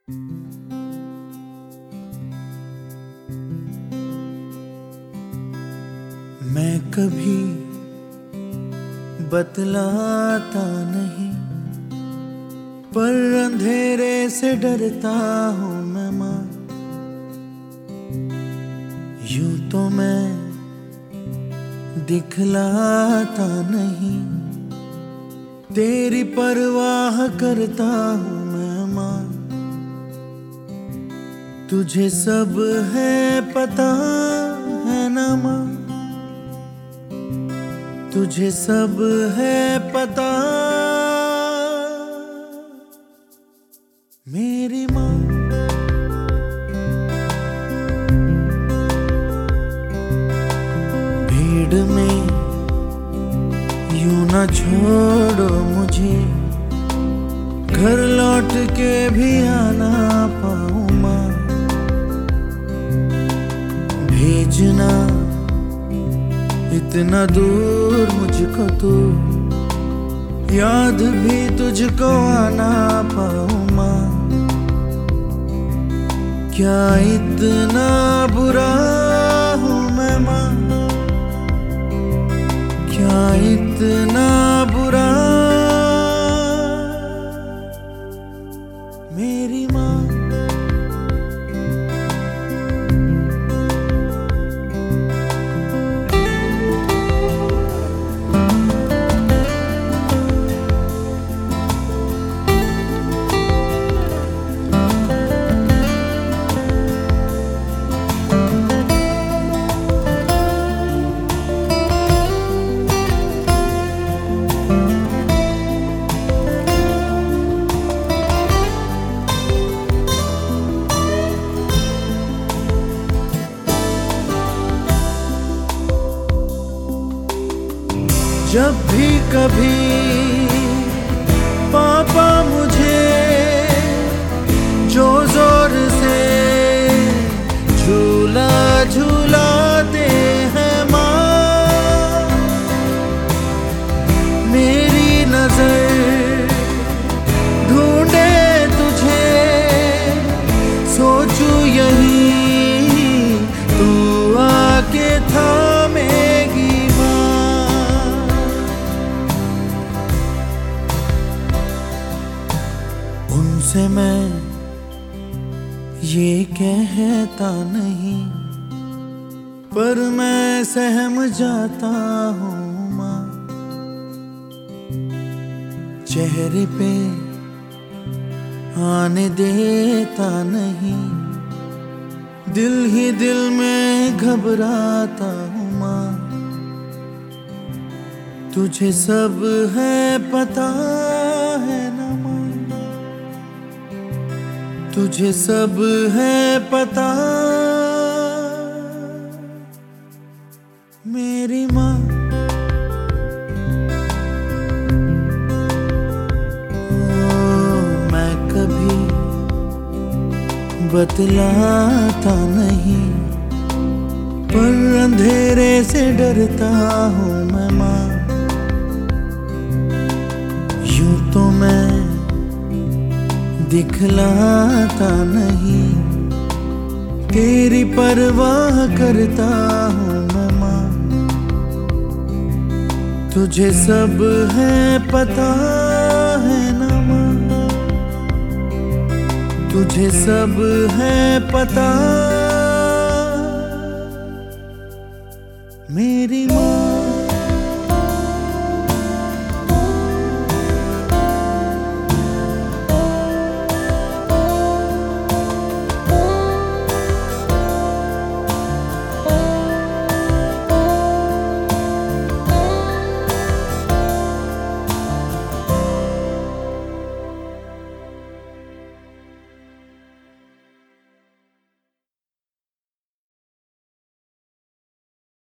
मैं कभी बतलाता नहीं, पर अंधेरे से डरता हूँ मैं माँ। यूं तो मैं दिखलाता नहीं, तेरी परवाह करता हूँ मैं माँ। तुझे सब है पता है ना माँ, तुझे सब है पता मेरी माँ। भीड़ में यूं ना छोड़ो मुझे, घर लौट के भी आना पाऊँ माँ। भेजना इतना दूर मुझको तू, याद भी तुझको आना पाऊँ माँ। क्या इतना बुरा हूँ मैं माँ, क्या इतना बुरा मेरी माँ। जब भी कभी पापा मुझे जो जोर से झूला झूलाते हैं माँ, मेरी नजर ढूंढे तुझे, सोचूं यही तू आके थामेगी। उनसे मैं ये कहता नहीं, पर मैं सहम जाता हूँ माँ। चेहरे पे आने देता नहीं, दिल ही दिल में घबराता हूँ माँ। तुझे सब है पता है ना माँ, तुझे सब है पता मेरी माँ। मैं कभी बतलाता नहीं, पर अंधेरे से डरता हूँ मैं माँ। यूं तो मैं दिखलाता नहीं, तेरी परवाह करता हूँ मैं माँ। तुझे सब है पता है ना माँ, तुझे सब है पता मेरी